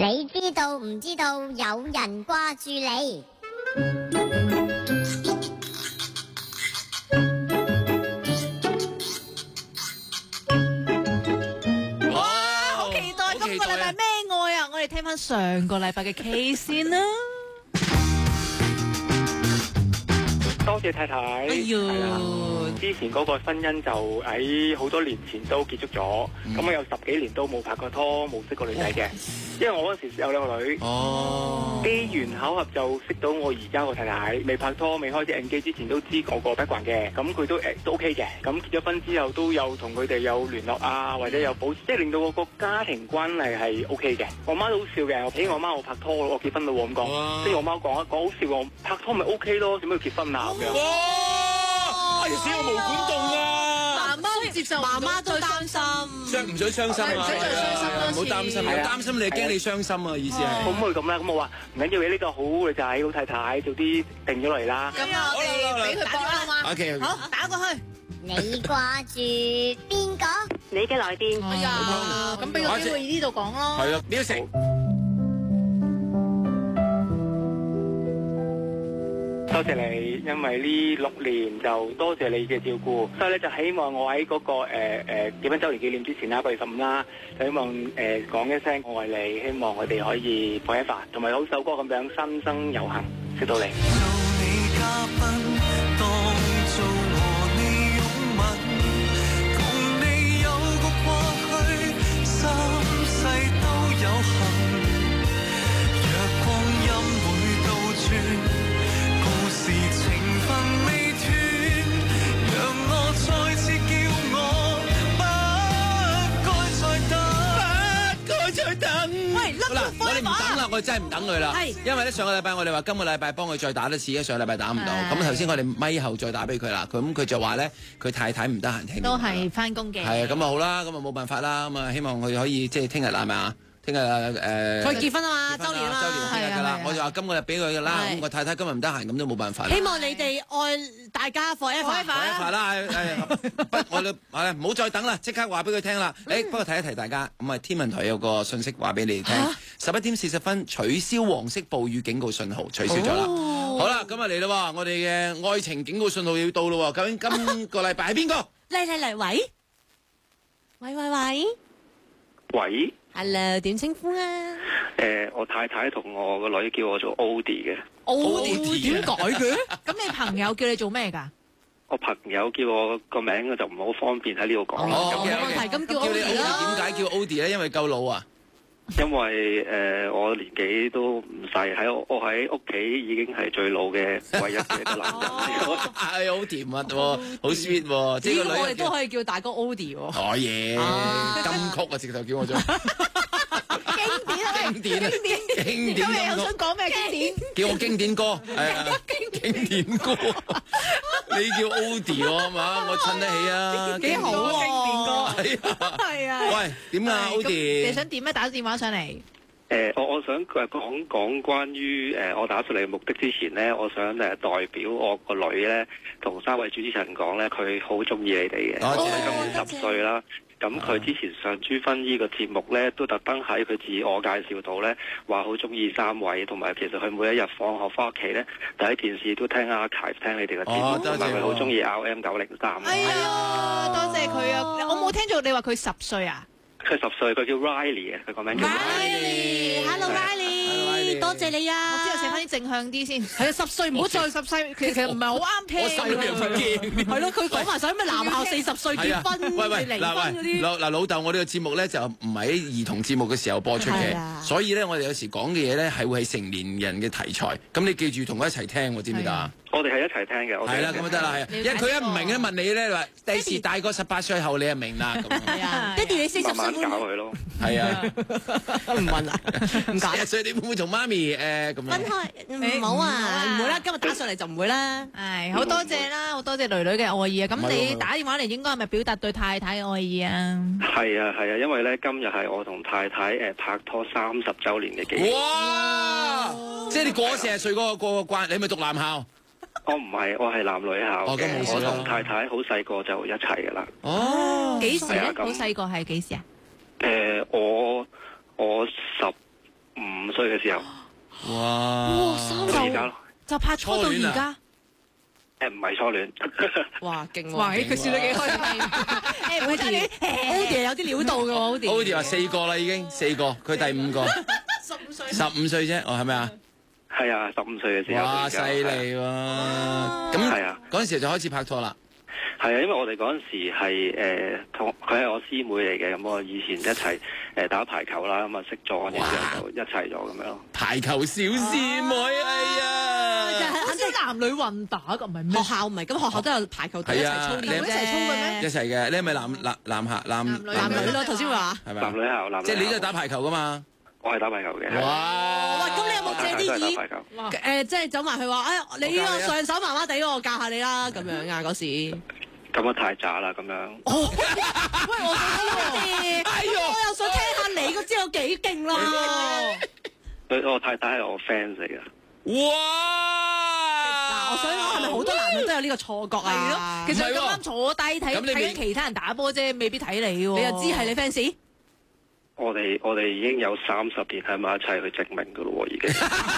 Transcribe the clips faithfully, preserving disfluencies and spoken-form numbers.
你知道唔知道有人掛住你？ 哇！好期待今個禮拜咩愛啊！我哋聽翻上個禮拜嘅 case 先啦。 多謝太太。 哎呦， 之前嗰個婚姻就喺好多年前都結束咗，咁、嗯、我有十幾年都冇拍過拖，冇識過女仔嘅。因為我嗰時有兩個女，哦，機緣巧合就識到我而家個太太。未拍拖、未開始 engage 之前都知我個 background 嘅，咁佢都誒都 OK 嘅。咁結咗婚之後都有同佢哋有聯絡啊，或者有保，即係令到我個家庭關係係 OK 嘅。我媽都好笑嘅，我俾我媽我拍拖，我結婚咯咁講，即係我媽講一講好笑，我拍拖咪 OK 咯，點解要結婚啊咁樣？ 哇！哎呀死我毛管動啊！ 媽媽接受，媽媽都擔心， 傷唔想傷心啊！ 唔想再傷心多次， 唔好擔心，唔好擔心你驚你傷心啊！意思係可唔可以咁咧？咁我話唔緊要嘅，呢個好女仔好太太，早啲定咗嚟啦。 咁我哋俾佢播啦嘛。 OK， 好，打過去。 你掛住邊個？ 你嘅來電。 哎呀，咁俾個機會呢度講咯。 係啊，呢一成。 多謝你，因為呢六年就多謝你嘅照顧，所以咧就希望我喺嗰、那個誒誒結婚週年紀念之前啦，八月十五啦，就希望誒、呃、講一聲我愛你，希望我哋可以 forever，同埋好首歌咁樣生生有幸，識到你。 嗱，我哋唔等啦，我哋真係唔等佢啦。係，因為咧上個禮拜我哋話今個禮拜幫佢再打多次，上個禮拜打唔到。咁頭先我哋咪後再打俾佢啦。咁佢就話咧，佢太太唔得閒聽。 都係翻工嘅。係啊，咁啊好啦，咁啊冇辦法啦。咁啊希望佢可以即係聽日係咪啊？聽日誒， 佢結婚啊嘛，週年啦， 週年聽日㗎啦。我就話今個日俾佢㗎啦。咁個太太今日唔得閒，咁都冇辦法。 希望你哋愛大家 forever。 啦，不，我哋唔好再等啦，即刻話俾佢聽啦。誒，不過提一提大家，咁啊天文台有個信息話俾你哋聽，十一點四十分取消黃色暴雨警告信號，取消咗啦。好啦，咁啊嚟啦，我哋嘅愛情警告信號要到啦。究竟今個禮拜係邊個？ 嚟嚟嚟，喂，喂喂喂， 喂。 Hello，點稱呼啊？ 誒，我太太同我個女叫我做 Odie 嘅。 Odie 點改嘅？咁你朋友叫你做咩㗎？ 我朋友叫我個名就唔好方便喺呢度講。 哦，冇問題，咁叫 Odie 啦。 點解叫 Odie 咧？因為夠老啊。 因為誒、呃、我年紀都唔細，喺我喺屋企已經係最老嘅唯一嘅一個男人。 係好甜蜜喎，好 sweet 喎。 即係我哋都可以叫大哥 Odie 喎。 哦耶！金曲啊，直頭叫我做經典啊，經典。咁你又想講咩經典？ 叫我經典歌，係啊，經典歌。你叫 Odie 喎，係嘛？我襯得起啊， 幾好啊！經典歌係啊，喂，點啊 Odie？ 你想點咧？打電話上嚟。 誒、呃，我我想誒講講關於誒、呃、我打上嚟嘅目的之前咧，我想誒代表我個女咧，同三位主持人講咧，佢好中意你哋嘅。 多謝。 佢今年十歲啦。咁佢之前上朱薰呢個節目咧，都特登喺佢自我介紹度咧，話好中意三位，同埋其實佢每一日放學翻屋企咧，第一件事都聽 archive 聽你哋嘅節目，同埋佢好中意 R M 九零三。 哎呀，多謝佢啊！我冇聽到你話佢十歲啊？ 佢十歲，佢叫 Riley 啊，佢個名叫 Riley。Hello Riley，多謝你啊！我之後寫翻啲正向啲先。係啊，十歲唔好再十歲，其實唔係好啱聽。 我心裏邊有啲驚。 係咯，佢講埋晒咩男校四十歲結婚、離婚嗰啲。 嗱嗱，老豆，我呢個節目咧就唔係喺兒童節目嘅時候播出嘅，所以咧我哋有時講嘅嘢咧係會係成年人嘅題材。咁你記住同我一齊聽，知唔知啊？ 我哋係一齊聽嘅。 係啦，咁就得啦，係。因為佢一唔明咧，問你咧話，第時大個十八歲後你就明啦。係啊，爹哋你四十歲。 慢慢搞佢咯。 係啊， 唔問啦，唔搞。 四十歲你會唔會同媽咪誒咁樣？ 分開，唔好啊，唔會啦。今日打上嚟就唔會啦。係，好多謝啦，好多謝女女嘅愛意啊。咁你打電話嚟應該係咪表達對太太嘅愛意啊？ 係啊係啊，因為咧今日係我同太太誒拍拖三十週年嘅紀念。 哇！即係你過四十歲嗰個過個關，你係咪讀男校？ 我唔係，我係男女校嘅。我同太太好細個就一齊噶啦。 哦， 幾時咧？好細個係幾時啊？ 誒，我我十五歲嘅時候。 哇！ 到而家咯， 就拍拖到而家。 誒唔係初戀。 哇，勁喎！哇，佢笑得幾開心。誒，唔係初戀 ，Ody 有啲料到嘅喎 ，Ody。 Ody 話四個啦，已經四個，佢第五個。 十五歲。 十五歲啫，哦，係咪啊？ 係啊，十五歲嘅時候。 哇，犀利喎！咁係啊，嗰陣時就開始拍拖啦。 係啊，因為我哋嗰陣時係誒同佢係我師妹嚟嘅，咁我以前一齊誒打排球啦，咁啊識咗，然之後就一齊咗咁樣。 排球小師妹，哎呀！ 好似男女混打咁，唔係咩？學校唔係，咁學校都有排球隊一齊操練，一齊操嘅咩？ 一齊嘅，你係咪男男男校男男女咯？頭先話係咪？男女校，男女校。 即係你都係打排球噶嘛？ 我係打排球嘅。 哇！喂，咁你有冇借啲意？誒，即係走埋去話，哎，你呢個上手麻麻地，我教下你啦，咁樣啊嗰時。 咁啊太渣啦咁樣。 哦，喂，我想聽，我又想聽下你嗰招有幾勁啦。 佢我太太係我 fans 嚟嘅。 哇！ 嗱，我想講係咪好多男人都有呢個錯覺啊？其實咁啱坐低睇睇緊其他人打波啫，未必睇你喎。你又知係你 fans？ 我哋我哋已經有三十年喺埋一齊去證明噶咯喎，已經。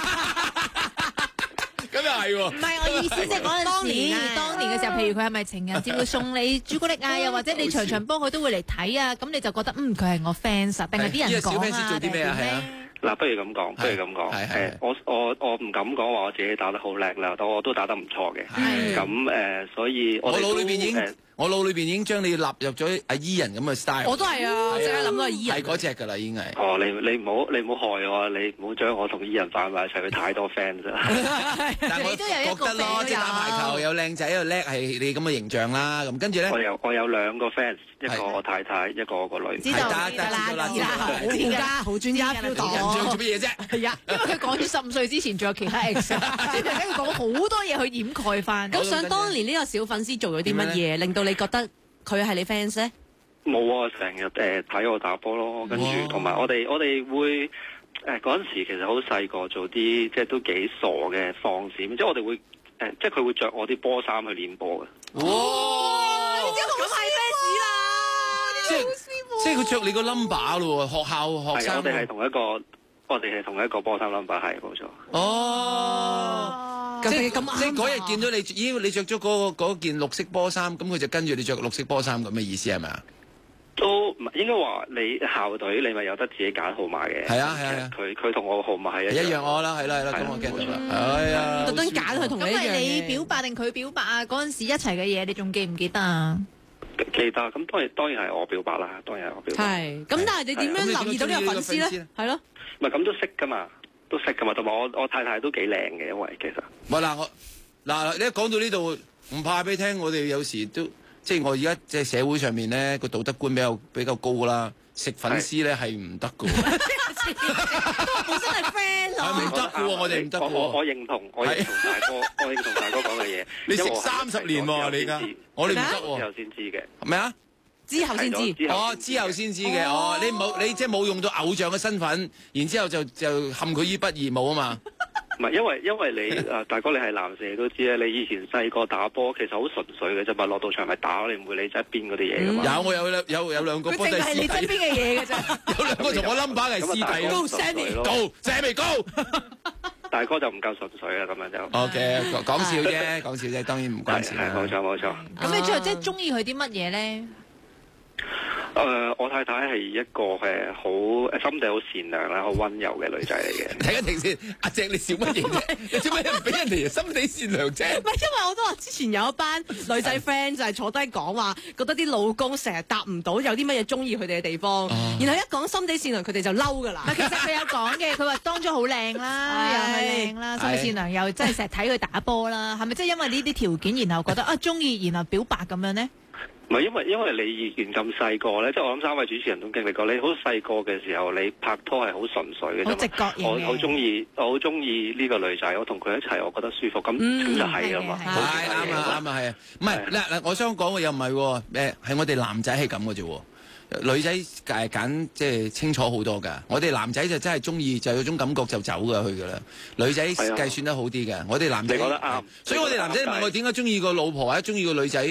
咁又係喎。 唔係我意思，即係嗰陣時，當年嘅時候，譬如佢係咪情人節會送你朱古力啊？又或者你場場幫佢都會嚟睇啊？咁你就覺得嗯佢係我 fans 啊？定係啲人講啊？ 呢個小 fans 做啲咩啊？係啊。 嗱，不如咁講，不如咁講。誒，我我我唔敢講話我自己打得好叻啦，但我都打得唔錯嘅。咁誒，所以我腦裏邊已經，我腦裏邊已經將你納入咗阿伊人咁嘅 style。我都係啊，即刻諗到阿伊人。係嗰隻㗎啦，已經係。哦，你你唔好你唔好害我，你唔好將我同伊人擺埋一齊，佢太多 friend 啫。 但係我覺得咯，即係打排球有靚仔又叻，係你咁嘅形象啦。咁跟住咧， 我有我有兩個 fans，一個我太太，一個我個女。 知道啦，知道啦，好專家，好專家 feel 到。 做乜嘢啫？ 係啊，因為佢講咗十五歲之前仲有其他 ex， 即係佢講好多嘢去掩蓋翻。咁想當年呢個小粉絲做咗啲乜嘢，令到你覺得佢係你 fans 咧？ 冇啊，成日誒睇我打波咯，跟住同埋我哋我哋會誒嗰陣時其實好細個做啲即係都幾傻嘅放閃，即係我哋會誒即係佢會着我啲波衫去練波嘅。 哇！你真係好係 fans 啦！ 即係即係佢着你個 number 咯喎，學校學生。 我哋係同一個。我哋係同一個波衫 number 係冇錯。 哦，即係咁，即係嗰日見到你，咦？你着咗嗰個嗰件綠色波衫，咁佢就跟住你着綠色波衫咁嘅意思係咪啊？ 都唔係應該話你校隊你咪有得自己揀號碼嘅。係啊係啊，佢佢同我號碼係一樣。一樣我啦，係啦係啦，咁我 get 到啦。哎呀， 特登揀佢同你一樣。咁係你表白定佢表白啊？嗰陣時一齊嘅嘢，你仲記唔記得啊？ 記得，咁當然當然係我表白啦，當然係我表白。 係，咁但係你點樣留意到呢個粉絲咧？係咯。 唔係咁都識噶嘛，都識噶嘛，同埋我我太太都幾靚嘅，因為其實。唔係嗱我嗱你一講到呢度，唔怕俾你聽，我哋有時都即係我而家即係社會上面咧個道德觀比較比較高啦，食粉絲咧係唔得噶。 本身係 friend 咯。 係唔得噶喎，我哋唔得噶喎。 我我認同，我認同大哥，我認同大哥講嘅嘢。 你食三十年喎，你而家我哋唔得喎。 之後先知嘅。 咩啊？ 之後先知， 哦，之後先知嘅，哦，你冇你即係冇用到偶像嘅身份，然之後就就陷佢於不義務啊嘛。 唔係，因為因為你誒大哥你係男士，你都知咧，你以前細個打波其實好純粹嘅啫嘛，落到場咪打，你唔會理側邊嗰啲嘢噶嘛。有我有有有兩個波都係師弟。佢淨係你側邊嘅嘢嘅啫。有兩個同我 number 係師弟。高 Sammy，高 Sammy 高。 大哥就唔夠純粹啦，咁樣就。 O K，講笑啫，講笑啫，當然唔關事。 係冇錯冇錯。 咁你最後即係中意佢啲乜嘢咧？ 誒、呃，我太太係一個誒好誒心地好善良啦，好溫柔嘅女仔嚟嘅。 停一停先，阿鄭你笑乜嘢啫？你做咩唔俾人哋心地善良啫？ 唔係，因為我都話之前有一班女仔 friend 就係坐低講話，覺得啲老公成日答唔到，有啲乜嘢中意佢哋嘅地方，啊、然後一講心地善良，佢哋就嬲噶啦。其實佢有講嘅，佢話當咗好靚啦，又係靚啦，心地善良又真係成日睇佢打波啦，係咪即係因為呢啲條件，然後覺得啊中意，然後表白咁樣呢？ 唔係因為因為你以前咁細個咧，即係我諗三位主持人都經歷過。你好細個嘅時候，你拍拖係好純粹嘅，好直覺型嘅。我好中意，我好中意呢個女仔，我同佢一齊，我覺得舒服。咁咁、嗯、就係啦嘛。 係啱啊啱啊係啊，唔係嗱嗱，我想講嘅又唔係喎，誒係我哋男仔係咁嘅啫喎。女仔誒揀即係清楚好多㗎，我哋男仔就真係中意就有種感覺就走㗎去㗎啦。女仔計算得好啲嘅，我哋男仔覺得啱。所以我哋男仔問我點解中意個老婆或者中意個女仔？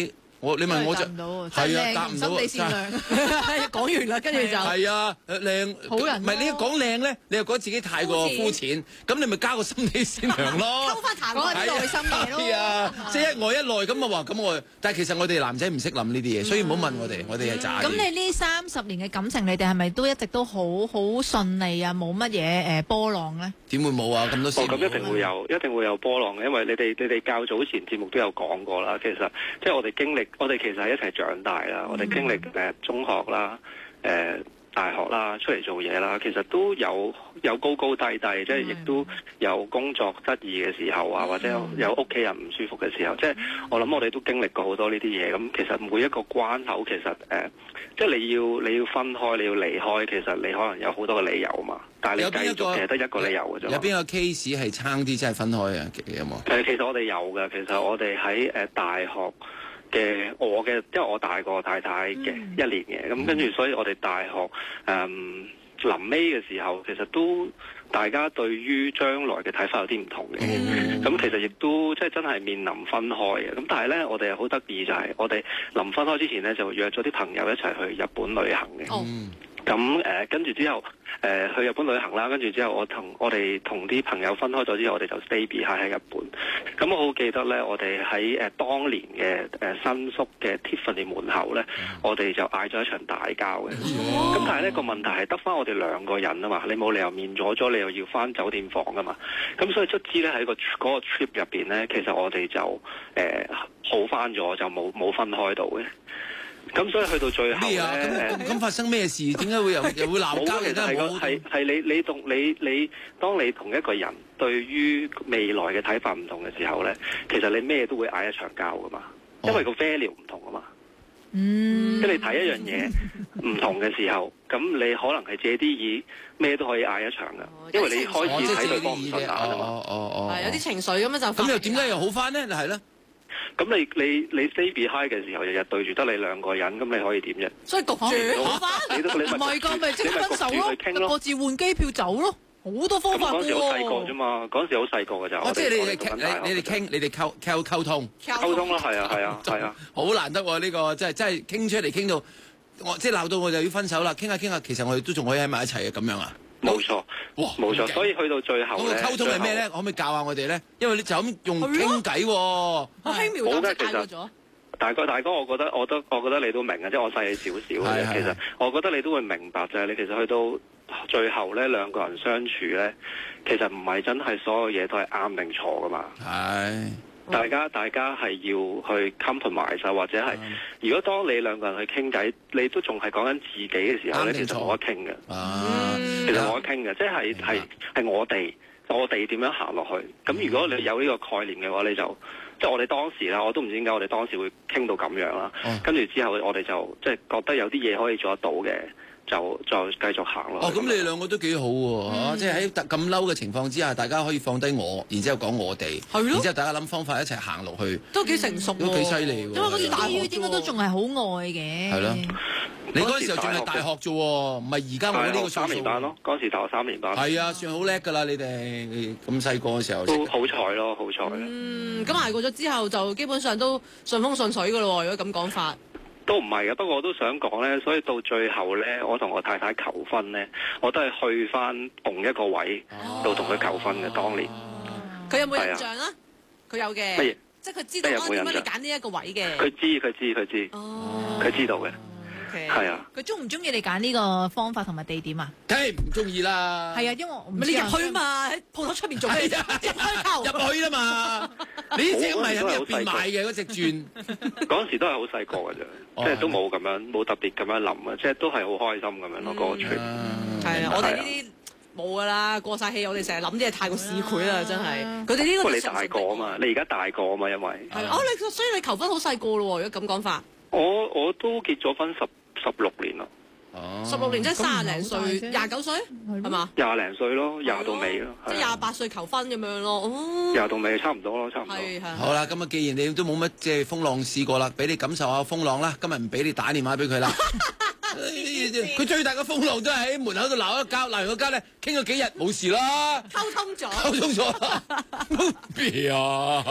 我你問我就係啊，答唔到。 心地善良，講完啦，跟住就係啊，靚好人。 唔係你一講靚咧，你又覺得自己太過膚淺，咁你咪加個心地善良咯。 溝翻談講下啲內心嘢咯。 係啊，即係一愛一內咁啊話咁我，但係其實我哋男仔唔識諗呢啲嘢，所以唔好問我哋，我哋係渣。 咁你呢三十年嘅感情，你哋係咪都一直都好好順利啊？冇乜嘢誒波浪咧？ 點會冇啊？咁多事。 哦，咁一定會有，一定會有波浪嘅，因為你哋你哋較早前節目都有講過啦。其實即係我哋經歷，我哋其實係一齊長大啦。嗯、我哋經歷誒中學啦，誒、呃、大學啦，出嚟做嘢啦，其實都有有高高低低，即係亦都有工作質疑嘅時候啊，或者有屋企人唔舒服嘅時候。即係我諗我哋都經歷過好多呢啲嘢。咁其實每一個關口，其實誒、呃，即係你要你要分開，你要離開，其實你可能有好多嘅理由嘛。但係你繼續其實得一個理由嘅啫。 有邊個 case 係差啲真係分開啊？有冇？ 誒，其實我哋有嘅。其實我哋喺誒大學嘅我嘅，因為我大過太太嘅、嗯、一年嘅，咁跟住所以我哋大學誒臨尾嘅時候，其實都大家對於將來嘅睇法有啲唔同嘅。咁、嗯、其實亦都即係真係面臨分開嘅。咁但係咧，我哋好得意就係我哋臨分開之前咧，就約咗啲朋友一齊去日本旅行嘅。嗯咁誒，跟住、呃、之後誒、呃、去日本旅行啦，跟住之後我同我哋同啲朋友分開咗之後，我哋就 stay behind 喺日本。咁我好記得咧，我哋喺誒當年嘅誒、呃、新宿嘅 Tiffany 門口咧，我哋就嗌咗一場大交嘅。咁但係呢個問題係得翻我哋兩個人啊嘛，你冇理由面咗咗，你又要翻酒店房啊嘛。咁所以卒之咧喺個嗰個 trip 入邊咧，其實我哋就誒、呃、好翻咗，就冇冇分開到嘅。咁所以去到最後咧， 咁咁發生咩事？點解會又又會鬧交嘅？ 係個係係你你同你你，當你同一個人對於未來嘅睇法唔同嘅時候咧，其實你咩都會嗌一場交噶嘛，因為個 value 唔同啊嘛。嗯，即係你睇一樣嘢唔同嘅時候，咁你可能係借啲意咩都可以嗌一場噶，因為你開始睇對方唔順眼啊嘛。 哦哦哦， 係有啲情緒咁樣就。咁又點解又好翻咧？就係咧。 咁你你你 stay behind 嘅時候，日日對住得你兩個人，咁你可以點啫？ 所以焗住好翻，唔係㗎，咪即刻分手咯，各自換機票走咯，好多方法㗎喎。 嗰陣時好細個啫嘛，嗰陣時好細個㗎咋。 哦，即係你哋傾，你你哋傾，你哋溝溝溝通， 溝通咯，係啊，係啊，係啊， 好難得喎！呢個真係真係傾出嚟傾到，我即係鬧到我就要分手啦。傾下傾下，其實我哋都仲可以喺埋一齊嘅咁樣啊。 冇錯，哇，冇錯，所以去到最後咧， 咁個溝通係咩咧？可唔可以教下我哋咧？因為你就咁用傾偈喎， 好輕描淡寫大咗。 大哥，大哥，我覺得，我都，我覺得你都明嘅，即係我細你少少嘅。其實我覺得你都會明白，就係你其實去到最後咧，兩個人相處咧，其實唔係真係所有嘢都係啱定錯噶嘛。係。大家大家係要去 compromise 或者係，如果當你兩個人去傾偈，你都仲係講緊自己嘅時候咧，其實冇得傾嘅。其實冇得傾嘅，即係係係我哋我哋點樣行落去。咁如果你有呢個概念嘅話，你就即係我哋當時啦，我都唔知點解我哋當時會傾到咁樣啦。跟住之後我哋就即係覺得有啲嘢可以做得到嘅。就就繼續行咯。哦，咁你哋兩個都幾好喎，嚇！即係喺咁嬲嘅情況之下，大家可以放低我，然之後講我哋，係咯，然之後大家諗方法一齊行落去， 都幾成熟， 都幾犀利喎。因為嗰時大學應該都仲係好愛嘅。係咯， 你嗰陣時候仲係大學啫喎，唔係而家我呢個三年班咯。嗰陣時大學三年班。係啊，算好叻㗎啦！你哋咁細個嘅時候。 都好彩咯，好彩。 嗯，咁捱過咗之後，就基本上都順風順水㗎咯喎。如果咁講法。 都唔係嘅，不過我都想講咧，所以到最後咧，我同我太太求婚咧，我都係去翻同一個位度同佢求婚嘅。當年佢有冇印象啊？佢有嘅，乜嘢？即係佢知道啊？點解你揀呢一個位嘅？ 佢知，佢知，佢知，佢知道嘅。係啊。 佢中唔中意你揀呢個方法同埋地點啊？ 梗係唔中意啦。 係啊，因為我唔你入去嘛，喺鋪頭出邊做咩？ 入去啦嘛。你呢隻唔係喺入邊買嘅嗰隻鑽。 嗰陣時都係好細個嘅啫，即係都冇咁樣，冇特別咁樣諗啊，即係都係好開心咁樣咯。嗰個 trip 係啊，我哋呢啲冇噶啦，過晒氣，我哋成日諗啲嘢太過市儈啦，真係。佢哋呢個你大個啊嘛，你而家大個啊嘛，因為係哦，你所以你求婚好細個咯喎，如果咁講法。 我我都結咗婚十十六年啦。 十六年即係卅零歲，廿九歲係嘛？ 廿零歲咯，廿到尾咯， 即係廿八歲求婚咁樣咯。 廿到尾差唔多咯，差唔多。 好啦，咁啊，既然你都冇乜即係風浪試過啦，俾你感受下風浪啦。今日唔俾你打電話俾佢啦。佢最大嘅風浪都係喺門口度鬧一交，鬧完個交咧，傾咗幾日冇事啦。 溝通咗。 溝通咗。咩啊？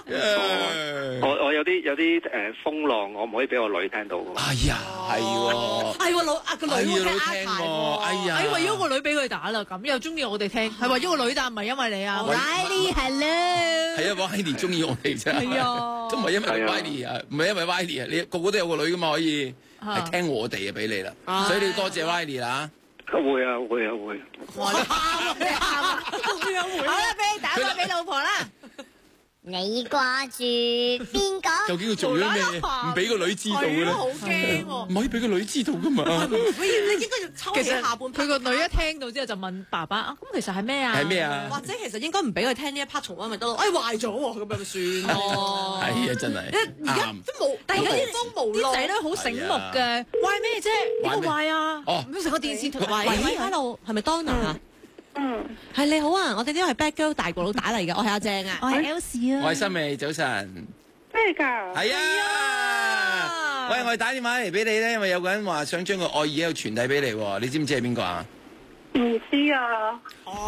我我有啲有啲誒風浪，我唔可以俾我女聽到㗎嘛。 哎呀，係喎， 係喎老啊個女會聽聽 iPad 喎， 哎呀， 哎，為咗個女俾佢打啦，咁又中意我哋聽，係為咗個女打，唔係因為你啊。 Riley，hello。 係啊 ，Wiley 中意我哋啫， 係啊， 都唔係因為 Wiley 啊，唔係因為 Wiley 啊，你個個都有個女噶嘛，可以係聽我哋啊，俾你啦，所以你要多謝 Wiley 啦。 會啊會啊會。 哇！你喊啊！你喊啊！好啦，俾你打翻俾老婆啦。 你掛住邊個？ 究竟佢做咗咩？唔俾個女知道嘅咧？ 好驚喎！ 唔可以俾個女知道噶嘛？ 喂，你應該要抽起下半 part。 佢個女一聽到之後就問爸爸啊，咁其實係咩啊？ 係咩啊？ 或者其實應該唔俾佢聽呢一 part 重溫咪得咯？哎，壞咗喎，咁樣咪算咯。 係啊，真係。 而家都冇，但係而家啲風無啲仔女好醒目嘅，壞咩啫？呢個壞啊！ 哦， 唔成個電視台喂喂，hello，係咪 Donna 啊？ 嗯， 係你好啊，我哋呢個係 Bad Girl 大個佬打嚟嘅，我係阿正啊。 我係 Elsie 啊。 我係新美，早晨。 咩㗎？ 係啊。喂，我哋打電話嚟俾你咧，因為有個人話想將個愛意喺度傳遞俾你喎，你知唔知係邊個啊？ 唔知啊。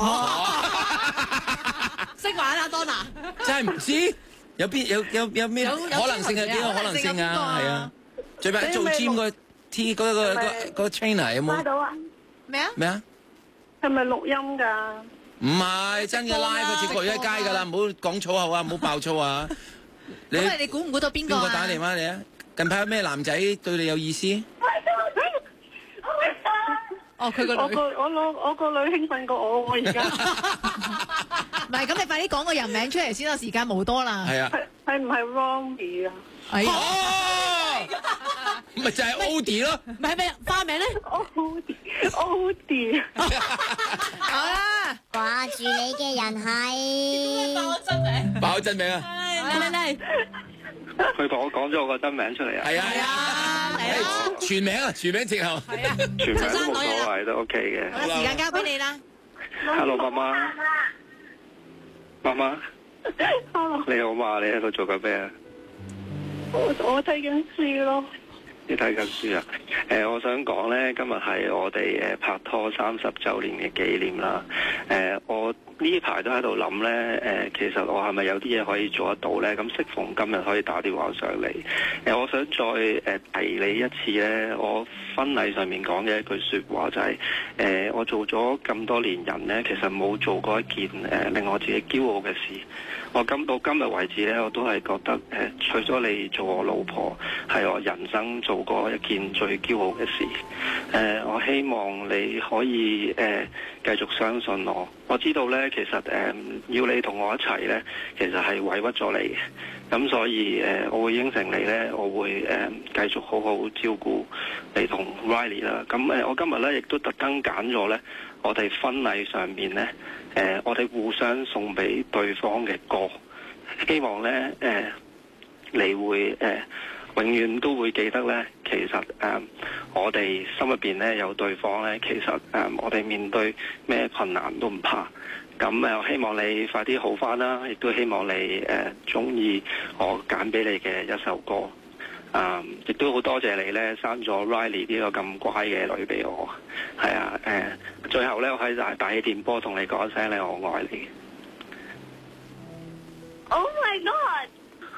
識玩啊 Donna。 真係唔知，有邊有有有咩可能性係幾個可能性啊？係啊。最弊做 gym 個 T 嗰個個個 trainer 有冇？ 拉到啊？ 咩啊？ 咩啊？ 係咪錄音㗎？ 唔係真嘅 live 佢直播喺街㗎啦，唔好講粗口啊，唔好爆粗啊！你咁你估唔估到邊個啊？ 邊個打電話嚟啊？近排有咩男仔對你有意思？ 哦，佢個女。 我個我老我個女興奮過我喎而家。 唔係，咁你快啲講個人名出嚟先啦，時間冇多啦。 係啊。 係唔係 Romy 啊？ 係啊。 哦，咪就係 Odie 咯。 唔係咩花名咧 Odie，Odie。 好啦， 掛住你嘅人係真名。 爆真名啊！ 嚟嚟嚟。 佢同我講咗我個真名出嚟啊！ 係啊係啊嚟啊！ 全名啊，全名直頭。 係啊。 全名都冇所謂，都 OK 嘅。 好啦，時間交俾你啦。 Hello， 媽媽。媽媽。Hello。你好嘛？你喺度做緊咩啊？我我睇緊書咯。你睇緊書啊？誒、呃，我想講咧，今日係我哋誒拍拖三十週年嘅紀念啦。誒、呃，我呢排都喺度諗咧，誒、呃，其實我係咪有啲嘢可以做得到咧？咁適逢今日可以打電話上嚟，誒、呃，我想再誒、呃、提你一次咧，我婚禮上面講嘅一句説話就係、是，誒、呃，我做咗咁多年人咧，其實冇做過一件誒、呃、令我自己驕傲嘅事。我今到今日為止咧，我都係覺得誒、呃，除咗你做我老婆，係我人生做過一件最驕傲嘅事。誒、呃，我希望你可以誒、呃、繼續相信我。我知道咧，其實誒、呃、要你同我一齊咧，其實係委屈咗你嘅。咁所以誒、呃，我會應承你咧，我會誒、呃、繼續好好照顧你同 Riley 啦。咁誒、呃，我今日咧亦都特登揀咗咧，我哋婚禮上面咧。誒、呃，我哋互相送俾對方嘅歌，希望咧誒、呃，你會誒、呃、永遠都會記得咧。其實誒、呃，我哋心入邊咧有對方咧，其實誒、呃，我哋面對咩困難都唔怕。咁誒、呃，希望你快啲好返啦，亦都希望你誒鍾意我揀俾你嘅一首歌。啊！亦、um, 都好多謝你咧，生咗 Riley 呢個咁乖嘅女俾我。係啊，誒、呃，最後咧，我可以大大氣電波同你講一聲咧，我愛你。Oh my God！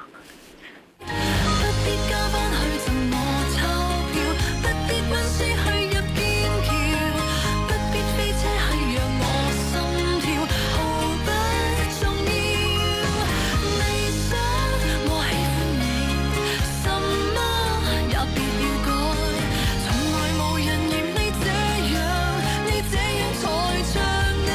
不必加班去贈我鈔票，不必溫書去入劍橋，不必飛車去讓我心跳，毫不重要。你想我喜歡你，什麼也別要改，從來無人嫌你這樣，你這樣才像你。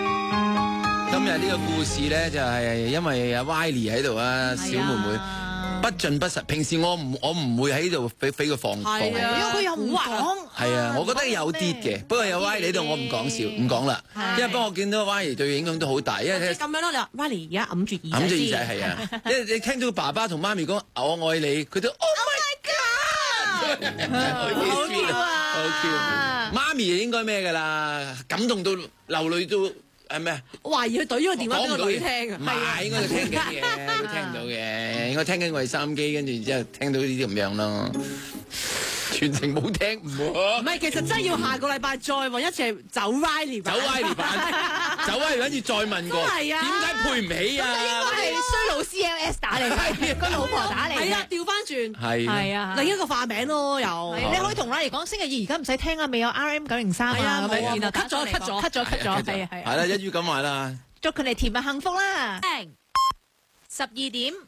呢個故事咧就係因為阿 Wiley 喺度啊，小妹妹不盡不實。平時我唔我唔會喺度俾俾佢放放，因係啊因為佢又唔講。 係啊，我覺得有啲嘅，不過有 Riley 呢度我唔講笑，唔講啦，因為不過我見到 Riley 對佢影響都好大，因為咁樣咯，你話 Riley 而家揞住耳仔揞住耳仔係啊，因為你聽到爸爸同媽咪講我愛你，佢都 Oh my God， 好 Q 啊！ 好 Q， 媽咪應該咩㗎啦，感動到流淚都係咩啊？ 我懷疑佢懟咗個電話俾個女聽啊， 唔係，應該佢聽緊嘅，佢聽唔到嘅，應該聽緊我哋收音機，跟住然之後聽到呢啲咁樣咯。全程冇聽，唔好。 唔係，其實真係要下個禮拜再揾一次係走 Riley 版， 走 Riley 版，走 Riley 跟住再問過， 係啊， 點解配唔起啊？ 應該係衰老 C L S 打嚟嘅，個老婆打嚟嘅。 係啊，調翻轉， 係係啊， 另一個化名咯，又你可以同 Riley 講，星期二而家唔使聽啊，未有 R M 九零三啊，咁樣然後 cut 咗 cut 咗 cut 咗 cut 咗，係啊係啊。 係啦，一於咁話啦。 祝佢哋甜蜜幸福啦！十二點